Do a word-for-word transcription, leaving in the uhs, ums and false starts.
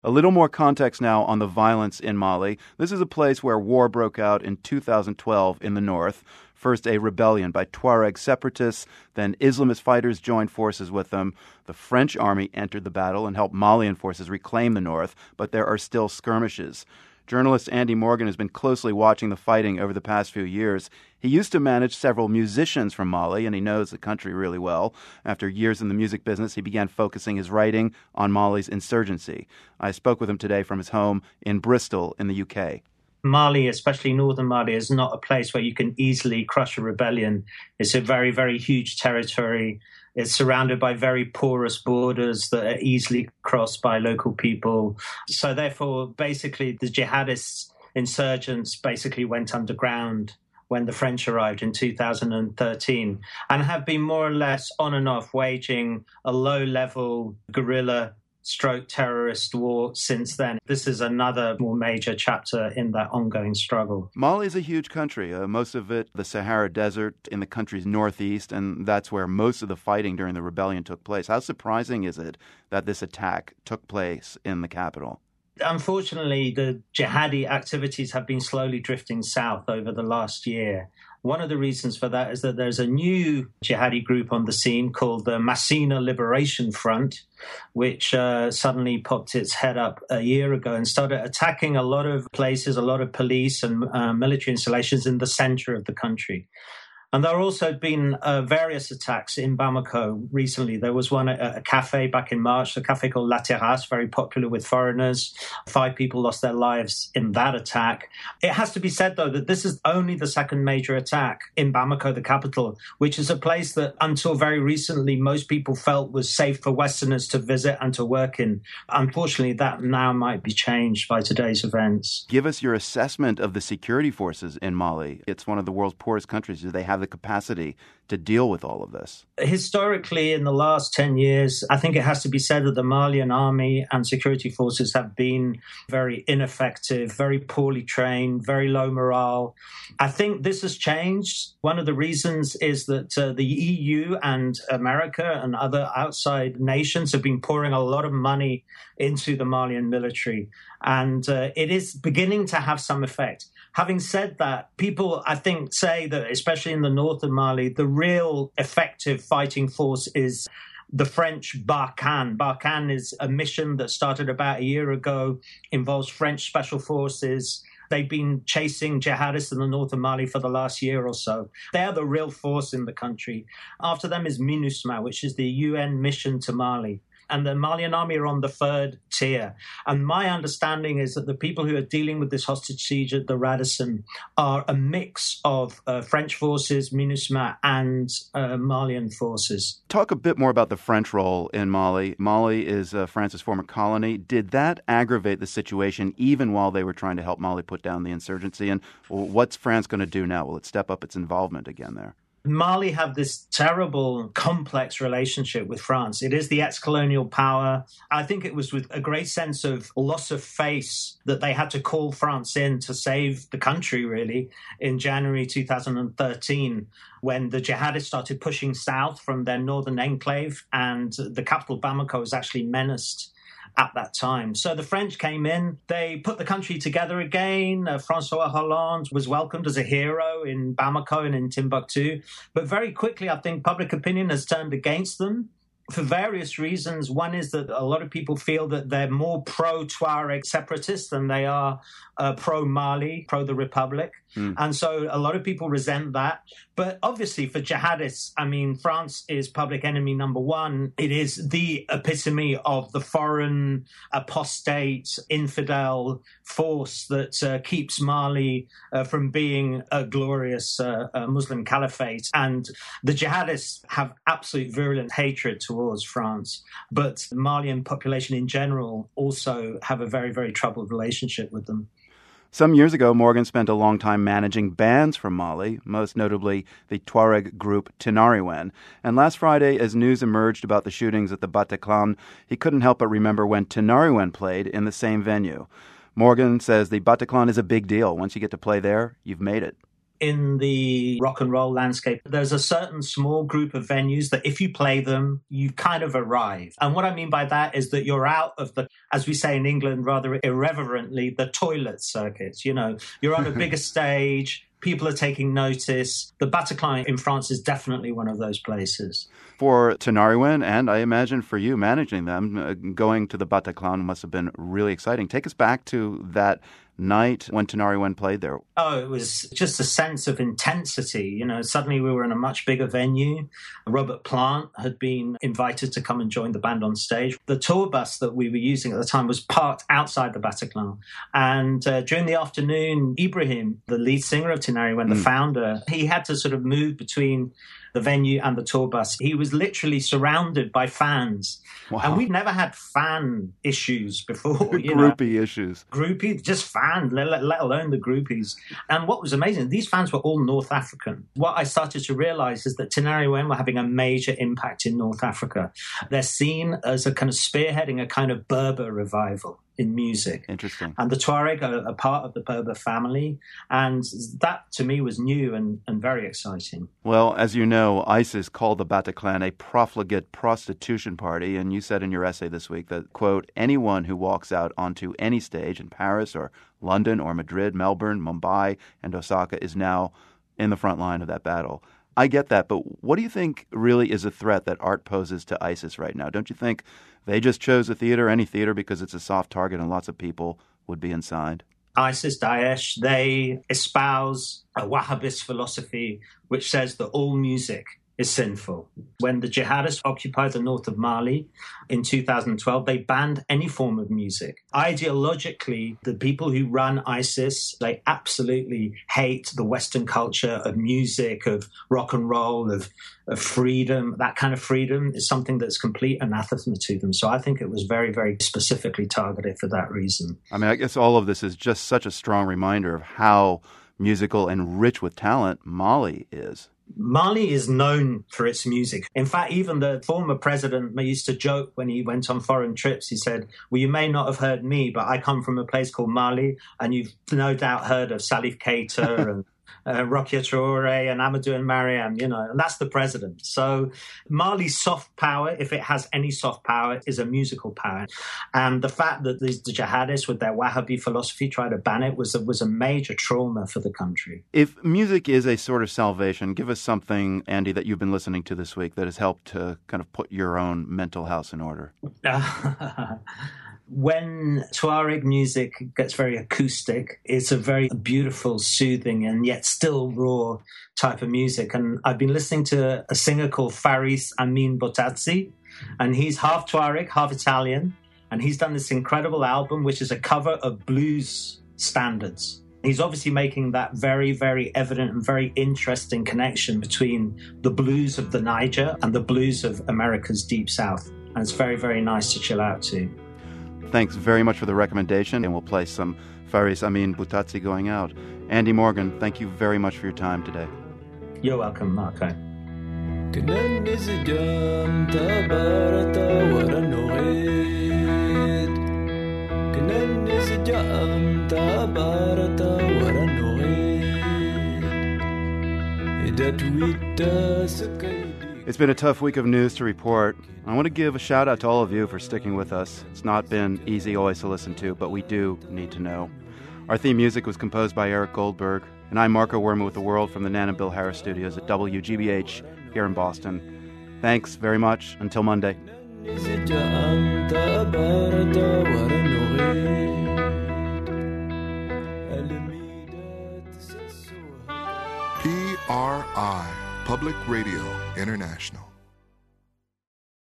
A little more context now on the violence in Mali. This is a place where war broke out in two thousand twelve in the north. First, a rebellion by Tuareg separatists, then Islamist fighters joined forces with them. The French army entered the battle and helped Malian forces reclaim the north, but there are still skirmishes. Journalist Andy Morgan has been closely watching the fighting over the past few years. He used to manage several musicians from Mali, and he knows the country really well. After years in the music business, he began focusing his writing on Mali's insurgency. I spoke with him today from his home in Bristol in the U K. Mali, especially northern Mali, is not a place where you can easily crush a rebellion. It's a very, very huge territory. It's surrounded by very porous borders that are easily crossed by local people. So therefore, basically, the jihadist insurgents basically went underground when the French arrived in two thousand thirteen and have been more or less on and off waging a low-level guerrilla stroke terrorist war since then. This is another more major chapter in that ongoing struggle. Mali is a huge country, uh, most of it the Sahara Desert in the country's northeast, and that's where most of the fighting during the rebellion took place. How surprising is it that this attack took place in the capital? Unfortunately, the jihadi activities have been slowly drifting south over the last year. One of the reasons for that is that there's a new jihadi group on the scene called the Masina Liberation Front, which uh, suddenly popped its head up a year ago and started attacking a lot of places, a lot of police and uh, military installations in the center of the country. And there have also been uh, various attacks in Bamako recently. There was one at a cafe back in March, a cafe called La Terrasse, very popular with foreigners. Five people lost their lives in that attack. It has to be said, though, that this is only the second major attack in Bamako, the capital, which is a place that until very recently most people felt was safe for Westerners to visit and to work in. Unfortunately, that now might be changed by today's events. Give us your assessment of the security forces in Mali. It's one of the world's poorest countries. Do they have the capacity to deal with all of this? Historically, in the last ten years, I think it has to be said that the Malian army and security forces have been very ineffective, very poorly trained, very low morale. I think this has changed. One of the reasons is that uh, the E U and America and other outside nations have been pouring a lot of money into the Malian military, and uh, it is beginning to have some effect. Having said that, people, I think, say that, especially in the north of Mali, the real effective fighting force is the French Barkhane. Barkhane is a mission that started about a year ago, involves French special forces. They've been chasing jihadists in the north of Mali for the last year or so. They're the real force in the country. After them is MINUSMA, which is the U N mission to Mali. And the Malian army are on the third tier. And my understanding is that the people who are dealing with this hostage siege at the Radisson are a mix of uh, French forces, MINUSMA, and uh, Malian forces. Talk a bit more about the French role in Mali. Mali is uh, France's former colony. Did that aggravate the situation even while they were trying to help Mali put down the insurgency? And what's France going to do now? Will it step up its involvement again there? Mali have this terrible, complex relationship with France. It is the ex-colonial power. I think it was with a great sense of loss of face that they had to call France in to save the country, really, in January two thousand thirteen, when the jihadists started pushing south from their northern enclave, and the capital, Bamako, was actually menaced at that time. So the French came in, they put the country together again. Uh, François Hollande was welcomed as a hero in Bamako and in Timbuktu. But very quickly, I think public opinion has turned against them for various reasons. One is that a lot of people feel that they're more pro-Tuareg separatists than they are uh, pro-Mali, pro-the Republic. Mm. And so a lot of people resent that. But obviously for jihadists, I mean, France is public enemy number one. It is the epitome of the foreign, apostate, infidel force that uh, keeps Mali uh, from being a glorious uh, uh, Muslim caliphate. And the jihadists have absolute virulent hatred towards France. But the Malian population in general also have a very, very troubled relationship with them. Some years ago, Morgan spent a long time managing bands from Mali, most notably the Tuareg group Tinariwen. And last Friday, as news emerged about the shootings at the Bataclan, he couldn't help but remember when Tinariwen played in the same venue. Morgan says the Bataclan is a big deal. Once you get to play there, you've made it. in the rock and roll landscape. There's a certain small group of venues that if you play them, you kind of arrive. And what I mean by that is that you're out of the, as we say in England rather irreverently, the toilet circuit. You know, you're on a bigger stage. People are taking notice. The Bataclan in France is definitely one of those places. For Tinariwen, and I imagine for you managing them, uh, going to the Bataclan must have been really exciting. Take us back to that night when Tinariwen played there. Oh, it was just a sense of intensity. You know, suddenly we were in a much bigger venue. Robert Plant had been invited to come and join the band on stage. The tour bus that we were using at the time was parked outside the Bataclan. And uh, during the afternoon, Ibrahim, the lead singer of Tinariwen, mm. the founder, he had to sort of move between the venue and the tour bus. He was literally surrounded by fans. Wow. And we'd never had fan issues before. You Groupie know? issues. Groupie, just fans, let, let alone the groupies. And what was amazing, these fans were all North African. What I started to realize is that Tinariwen were having a major impact in North Africa. They're seen as a kind of spearheading a kind of Berber revival in music. Interesting. And the Tuareg are a part of the Berber family. And that, to me, was new and, and very exciting. Well, as you know, ISIS called the Bataclan a profligate prostitution party. And you said in your essay this week that, quote, anyone who walks out onto any stage in Paris or London or Madrid, Melbourne, Mumbai, and Osaka is now in the front line of that battle. I get that, but what do you think really is a threat that art poses to ISIS right now? Don't you think they just chose a theater, any theater, because it's a soft target and lots of people would be inside? ISIS, Daesh, they espouse a Wahhabist philosophy which says that all music is sinful. When the jihadists occupied the north of Mali in two thousand twelve, they banned any form of music. Ideologically, the people who run ISIS, they absolutely hate the Western culture of music, of rock and roll, of, of freedom. That kind of freedom is something that's complete anathema to them. So I think it was very, very specifically targeted for that reason. I mean, I guess all of this is just such a strong reminder of how musical and rich with talent Mali is. Mali is known for its music. In fact, even the former president used to joke when he went on foreign trips. He said, well, you may not have heard me, but I come from a place called Mali, and you've no doubt heard of Salif Keita and uh, Rokia Traore and Amadou and Mariam, you know, and that's the president. So Mali's soft power, if it has any soft power, is a musical power. And the fact that these, the jihadists with their Wahhabi philosophy tried to ban it was a, was a major trauma for the country. If music is a sort of salvation, give us something, Andy, that you've been listening to this week that has helped to kind of put your own mental house in order. When Tuareg music gets very acoustic, it's a very beautiful, soothing, and yet still raw type of music. And I've been listening to a singer called Faris Amin Boutazzi, and he's half Tuareg, half Italian. And he's done this incredible album, which is a cover of blues standards. He's obviously making that very, very evident and very interesting connection between the blues of the Niger and the blues of America's Deep South. And it's very, very nice to chill out to. Thanks very much for the recommendation, and we'll play some Faris Amin Boutazzi going out. Andy Morgan, thank you very much for your time today. You're welcome, Marco. It's been a tough week of news to report. I want to give a shout out to all of you for sticking with us. It's not been easy always to listen to, but we do need to know. Our theme music was composed by Eric Goldberg, and I'm Marco Werman with The World from the Nan and Bill Harris studios at W G B H here in Boston. Thanks very much. Until Monday. P R I, Public Radio International.